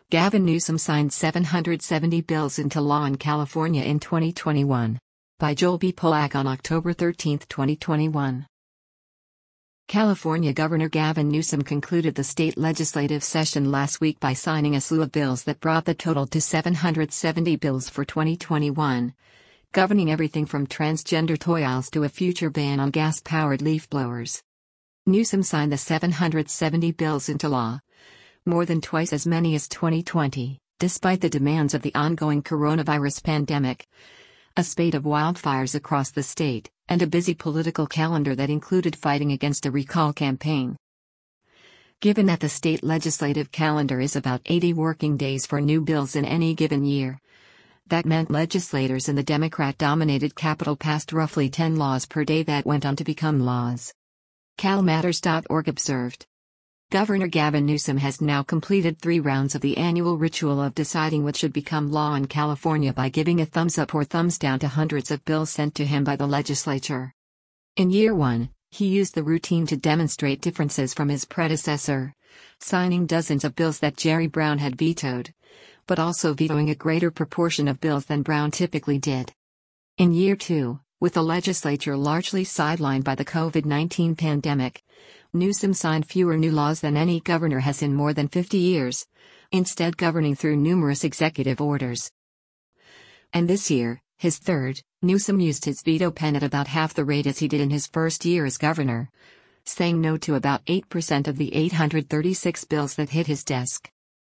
Gavin Newsom signed 770 bills into law in California in 2021. By Joel B. Polak on October 13, 2021. California Governor Gavin Newsom concluded the state legislative session last week by signing a slew of bills that brought the total to 770 bills for 2021, governing everything from transgender toy aisles to a future ban on gas-powered leaf blowers. Newsom signed the 770 bills into law, more than twice as many as 2020, despite the demands of the ongoing coronavirus pandemic, a spate of wildfires across the state, and a busy political calendar that included fighting against a recall campaign. Given that the state legislative calendar is about 80 working days for new bills in any given year, that meant legislators in the Democrat-dominated Capitol passed roughly 10 laws per day that went on to become laws. CalMatters.org observed. Governor Gavin Newsom has now completed 3 rounds of the annual ritual of deciding what should become law in California by giving a thumbs up or thumbs down to hundreds of bills sent to him by the legislature. In year 1, he used the routine to demonstrate differences from his predecessor, signing dozens of bills that Jerry Brown had vetoed, but also vetoing a greater proportion of bills than Brown typically did. In year 2, with the legislature largely sidelined by the COVID-19 pandemic, Newsom signed fewer new laws than any governor has in more than 50 years, instead governing through numerous executive orders. And this year, his third, Newsom used his veto pen at about half the rate as he did in his first year as governor, saying no to about 8% of the 836 bills that hit his desk.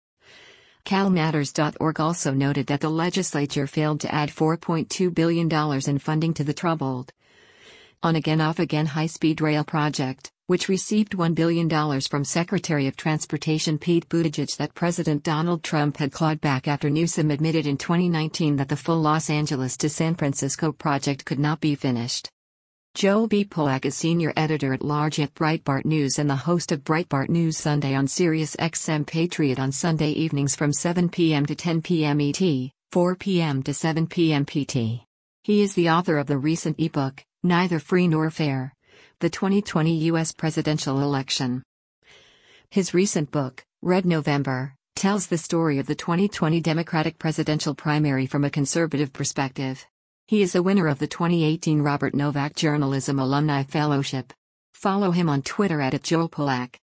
CalMatters.org also noted that the legislature failed to add $4.2 billion in funding to the troubled on-again off-again high-speed rail project, which received $1 billion from Secretary of Transportation Pete Buttigieg that President Donald Trump had clawed back after Newsom admitted in 2019 that the full Los Angeles to San Francisco project could not be finished. Joel B. Polak is senior editor-at-large at Breitbart News and the host of Breitbart News Sunday on Sirius XM Patriot on Sunday evenings from 7 p.m. to 10 p.m. ET, 4 p.m. to 7 p.m. PT. He is the author of the recent ebook, Neither Free Nor Fair: The 2020 U.S. Presidential Election. His recent book, Red November, tells the story of the 2020 Democratic presidential primary from a conservative perspective. He is a winner of the 2018 Robert Novak Journalism Alumni Fellowship. Follow him on Twitter @JoelPolak.